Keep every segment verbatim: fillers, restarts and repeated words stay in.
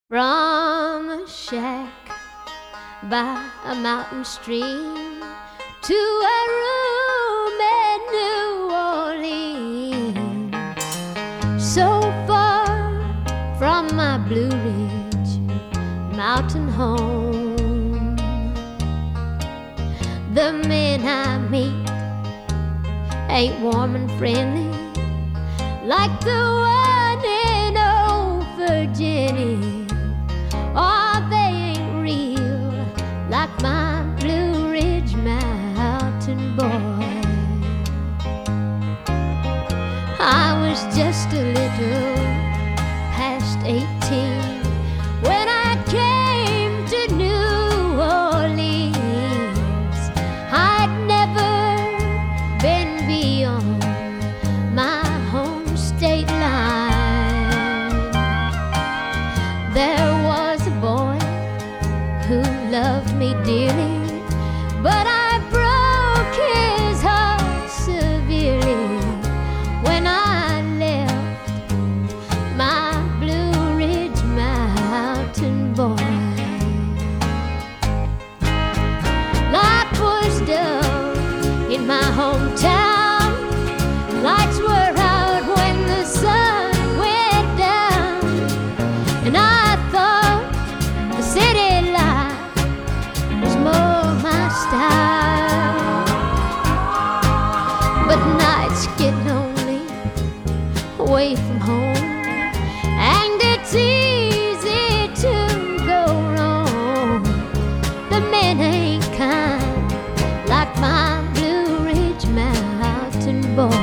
From a shack by a mountain stream to a room in New Orleans, so far from my Blue Ridge mountain home. The men I meet ain't warm and friendly like the one in old Virginia. Oh, they ain't real like my Blue Ridge mountain boy. I was just a little past eighteen when I came to New Orleans. I'd never been beyond my home state line. There was a boy who loved me dearly, but I broke his heart severely when I left my Blue Ridge mountain boy. Life was dull in my hometown. Lights were out when the sun went down, and I thought the city life was more my style. But nights get lonely away from home, and it's easy to go wrong. The men ain't kind like my Blue Ridge mountain boy.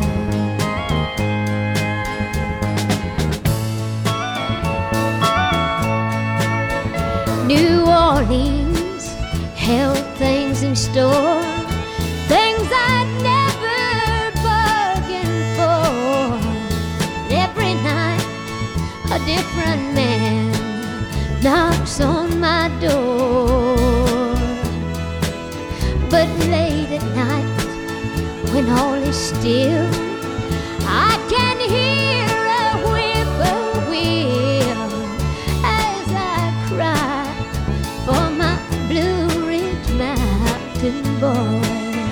New Orleans held things in store, things I'd never bargained for. And every night a different man knocks on my door. But late at night, when all is still, I can hear a whippoorwill as I cry for my Blue Ridge mountain boy.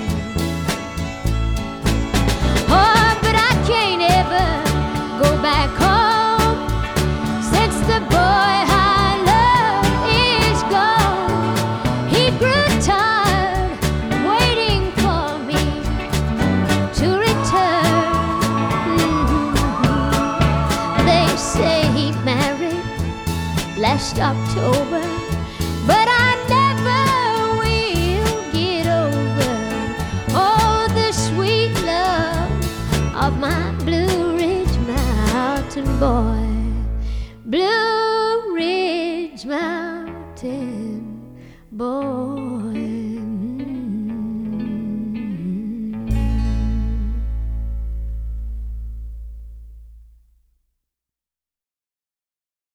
Oh, but I can't ever go back home, since the boy I love is gone. He grew tired waiting for me to return. Mm-hmm. They say he married last October, but I never will get over oh, the sweet love of my Blue Ridge mountain boy. Blue Ridge mountain boy.